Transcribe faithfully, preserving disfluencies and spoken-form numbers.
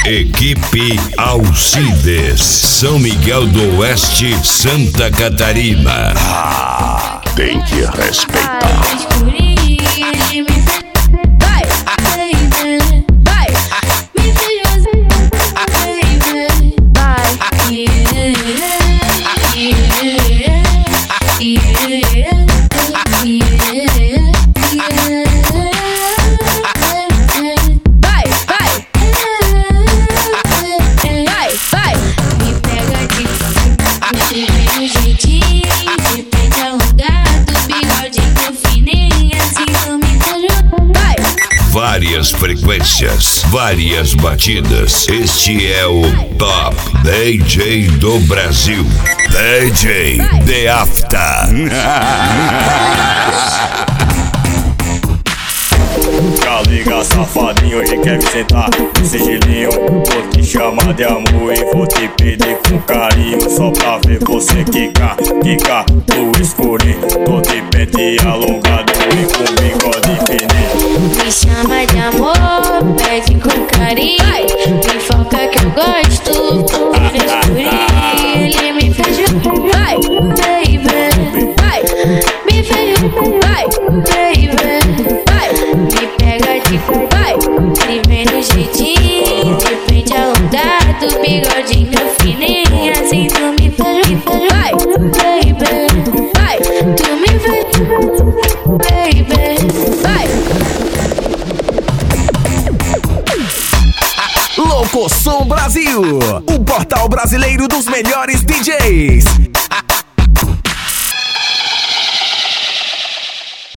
Equipe Alcides, São Miguel do Oeste, Santa Catarina. Ah, tem que respeitar. Várias frequências, várias batidas. Este é o Top D J do Brasil. D J The After. Já liga, safadinho, hoje quer me sentar sigilinho. Vou te chamar de amor e vou te pedir com carinho, só pra ver você quicar, quicar no escurinho. Tô de pente alongado e com bigode fininho. Me chama de amor, pede com carinho. Me foca que eu gosto, no escurinho. Ele me fez vai, baby, vai. Me fez vai, baby, vai. Me pega de vai, me vem no jeitinho. De pente alongado, bigodinho fininho. Assim tu me faz vai, baby, vai. Tu me faz baby, vai. Louco Som Brasil, o portal brasileiro dos melhores D Js.